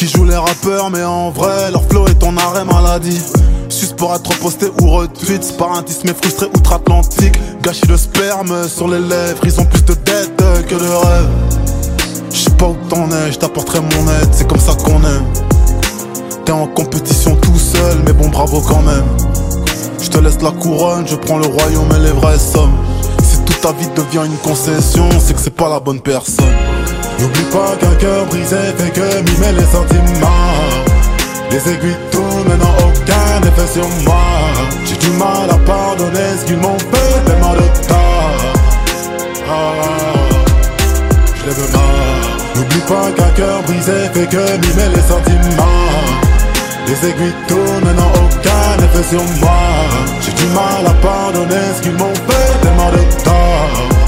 qui jouent les rappeurs, mais en vrai, leur flow est en arrêt maladie. Juste pour être posté ou retweet, sparatisme frustré outre-Atlantique. Gâchis de sperme sur les lèvres, ils ont plus de dettes que de rêves. J'sais pas où t'en es, j't'apporterai mon aide, c'est comme ça qu'on aime. T'es en compétition tout seul, mais bon bravo quand même. J'te laisse la couronne, je prends le royaume et les vraies sommes. Si toute ta vie devient une concession, c'est que c'est pas la bonne personne. N'oublie pas qu'un cœur brisé fait que mimer les sentiments. Les aiguilles tournent mais n'ont aucun effet sur moi. J'ai du mal à pardonner ce qu'ils m'ont fait tellement de tort. Je les veux mal. N'oublie pas qu'un cœur brisé fait que mimer les sentiments. Les aiguilles tournent mais n'ont aucun effet sur moi. J'ai du mal à pardonner ce qu'ils m'ont fait tellement de tort.